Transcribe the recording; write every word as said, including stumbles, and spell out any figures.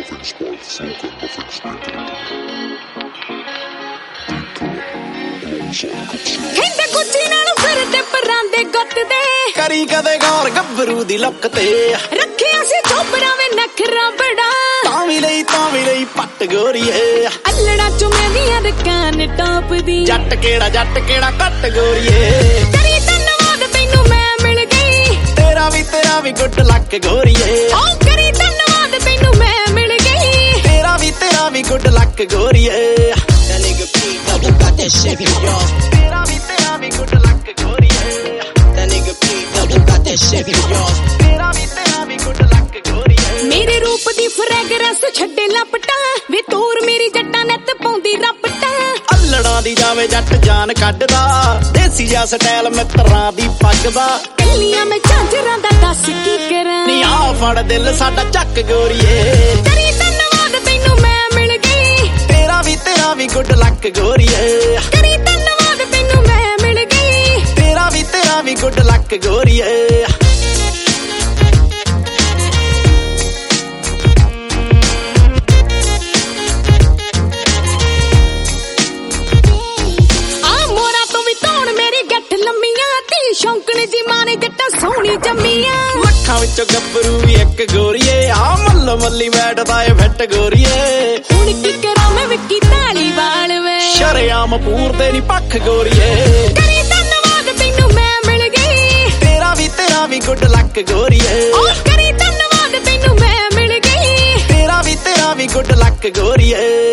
nothing spoiled, broken, nothing stinking. ਕਹਿੰਦੇ ਕੁੱਚੀ ਨਾਲ ਫਿਰਦੇ ਪਰਾਂਦੇ ਗੁੱਤ ਦੇ ਕਰੀ ਕਦੇ ਗੌਰ ਗੱਭਰੂ ਦੀ ਲੁੱਕ ਤੇ ਰੱਖਿਆ ਸੀ ਚੋਪੜਾ ਵੇ ਨਖਰਾ ਬੜਾ ਤਾਂ ਵੀ ਲਈ ਤਾਂ ਵੀ ਲਈ ਪੱਟ ਗੋਰੀਏ ਅੱਲੜਾ ਚੁੰਮੇ ਦੀਆਂ ਰਕਾਨ ਟਾਪ ਦੀ ਜੱਟ ਕਿਹੜਾ ਜੱਟ ਕਿਹੜਾ ਕੱਟ ਗੋਰੀਏ ਕਰੀ ਧੰਨਵਾਦ ਤੈਨੂੰ ਮੈਂ ਮਿਲ ਗਈ ਤੇਰਾ ਵੀ ਤੇਰਾ ਵੀ ਗੁੱਡ ਲੱਕ ਗੋਰੀਏ ਓ ਕਰੀ ਧੰਨਵਾਦ ਤੈਨੂੰ ਮੈਂ ਮਿਲ ਗਈ ਤੇਰਾ ਵੀ ਤੇਰਾ ਵੀ ਗੁੱਡ ਲੱਕ ਗੋਰੀਏ That nigga P double got that shit for y'all. ਤੇਰਾ ਵੀ ਤੇਰਾ ਵੀ ਗੁੱਡ ਲੱਕ ਗੋਰੀਏ That nigga P double got that shit for y'all. ਤੇਰਾ ਵੀ ਤੇਰਾ ਵੀ ਗੁੱਡ ਲੱਕ ਗੋਰੀਏ ਮੇਰੇ ਰੂਪ ਦੀ ਫਰੈਗਰੈਂਸ ਛੱਡੇ ਲਪਟਾਂ ਵੇ ਤੂਰ ਮੇਰੀ ਜੱਟਾਂ ਨੱਤ ਪਾਉਂਦੀ ਰਪਟਾਂ ਅੱਲੜਾਂ ਦੀ ਜਾਵੇ ਜੱਟ ਜਾਨ ਕੱਢਦਾ ਦੇਸੀ ਜਿਹਾ ਸਟਾਈਲ ਮਿੱਤਰਾਂ ਦੀ ਪੱਗ ਦਾ ਕੱਲੀਆਂ ਮੈਂ ਝਾਂਜਰਾਂ ਦਾ ਦੱਸ ਕੀ ਕਰਾਂ ਨੀ ਆ ਫੜ ਦਿਲ ਸਾਡਾ ਚੱਕ ਗੋਰੀਏ ਕਰੀ ਧੰਨਵਾਦ ਤੈਨੂੰ ਮੈਂ ਮਿਲ ਗਈ ਤੇਰਾ ਵੀ ਤੇਰਾ ਵੀ ਗੁੱਡ ਲੱਕ ਗੋਰੀਏ ਕਰੀ ਧੰਨਵਾਦ ਤੈਨੂੰ ਮੈਂ ਮਿਲ ਗਈ ਤੇਰਾ ਵੀ ਤੇਰਾ ਵੀ ਗੁੱਡ ਲੱਕ ਗੋਰੀਏ ਸ਼ੌਂਕਣ ਜੀ ਮਾਨੇ ਜੱਟਾਂ ਸੋਹਣੀ ਜੰਮੀਆਂ ਲੱਖਾਂ ਵਿੱਚੋਂ ਗੱਭਰੂ ਵੀ ਇੱਕ ਗੋਰੀਏ ਆ ਮੱਲੋ ਮੱਲੀ ਬੈਠਦਾ ਏ ਫਿੱਟ ਗੋਰੀਏ ਹੁਣ ਕੀ ਕਰਾਂ ਮੈਂ ਵਿੱਕੀ ਧਾਲੀਵਾਲ ਵੇ ਸ਼ਰੇਆਮ ਪੂਰਦੇ ਨੀ ਪੱਖ ਗੋਰੀਏ ਕਰੀ ਧੰਨਵਾਦ ਤੈਨੂੰ ਮੈਂ ਮਿਲ ਗਈ ਤੇਰਾ ਵੀ ਤੇਰਾ ਵੀ ਗੁੱਡ ਲੱਕ ਗੋਰੀਏ ਓ ਕਰੀ ਧੰਨਵਾਦ ਤੈਨੂੰ ਮੈਂ ਮਿਲ ਗਈ ਤੇਰਾ ਵੀ ਤੇਰਾ ਵੀ ਗੁੱਡ ਲੱਕ ਗੋਰੀਏ